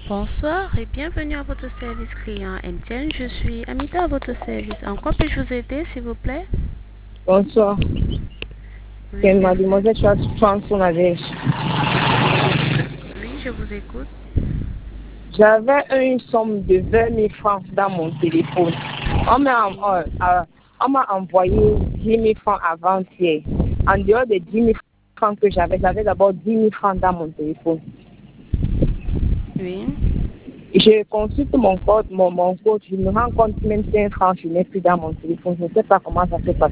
Bonsoir et bienvenue à votre service client MTN. Je suis Amita à votre service. En quoi puis-je vous aider, s'il vous plaît? Bonsoir. Oui, C'est bien sûr. mademoiselle Chanson avec. Oui, je vous écoute. J'avais une somme de 20 000 francs dans mon téléphone. Oui. On m'a envoyé 10 000 francs avant-hier. En dehors des 10 000 francs que j'avais d'abord 10 000 francs dans mon téléphone. Oui. Je consulte mon compte, je me rends compte que même 5 francs, je n'ai plus dans mon téléphone. Je ne sais pas comment ça s'est passé.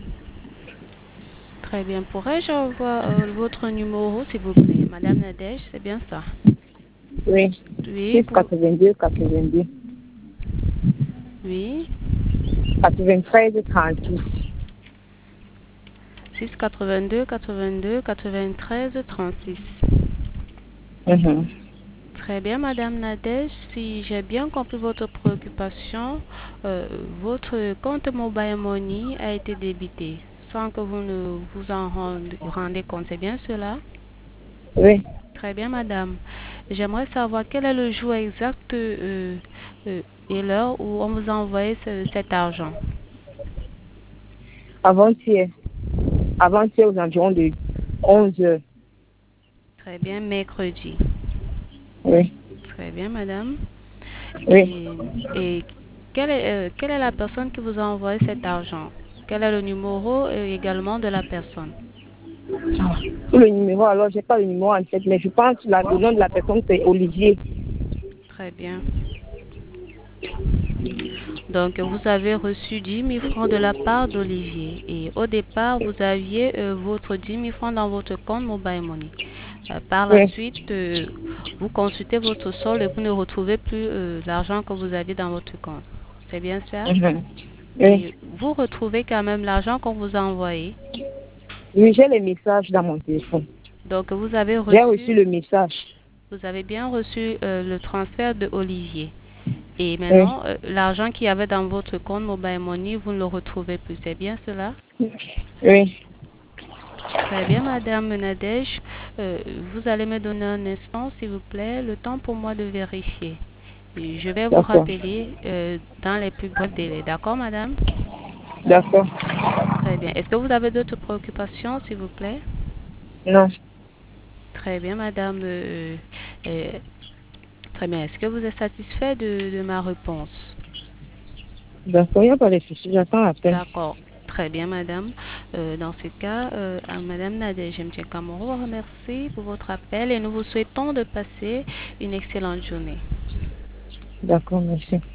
Très bien. Pourrais-je avoir votre numéro, s'il vous plaît? Madame Nadège, c'est bien ça? Oui. Oui, 6 82 82 oui. 93 36. 6 82 82 93 36. Mhm. Très bien, Madame Nadège. Si j'ai bien compris votre préoccupation, votre compte Mobile Money a été débité sans que vous ne vous en rendez compte. C'est bien cela? Oui. Très bien, Madame. J'aimerais savoir quel est le jour exact euh, et l'heure où on vous a envoyé cet argent. Avant-hier. Avant-hier aux environs de 11 heures. Très bien, mercredi. Oui. Très bien, Madame. Oui. Et quelle est la personne qui vous a envoyé cet argent? Quel est le numéro également de la personne? Pour le numéro, alors, j'ai pas le numéro en tête, mais je pense que le nom de la personne, c'est Olivier. Très bien. Donc, vous avez reçu 10 000 francs de la part d'Olivier. Et au départ, vous aviez votre 10 000 francs dans votre compte Mobile Money. Par la Oui. suite, vous consultez votre solde et vous ne retrouvez plus l'argent que vous aviez dans votre compte. C'est bien ça? Mhm. Oui. Et vous retrouvez quand même l'argent qu'on vous a envoyé. Oui, j'ai les messages dans mon téléphone. Donc, J'ai reçu le message. vous avez bien reçu le transfert de Olivier. Et Oui. maintenant, l'argent qu'il y avait dans votre compte Mobile Money, vous ne le retrouvez plus. C'est bien cela? Oui. Très bien, Madame Nadège. Vous allez me donner un instant, s'il vous plaît, le temps pour moi de vérifier. Et je vais vous D'accord. rappeler dans les plus brefs délais. D'accord, Madame? D'accord. Très bien. Est-ce que vous avez d'autres préoccupations, s'il vous plaît? Non. Très bien, Madame. Euh, très bien. Est-ce que vous êtes satisfait de ma réponse? D'accord, il n'y a pas de souci, j'attends l'appel. D'accord. Très bien, Madame. Dans ce cas, à Madame Nadège Kamoro vous remercie pour votre appel et nous vous souhaitons de passer une excellente journée. D'accord, merci.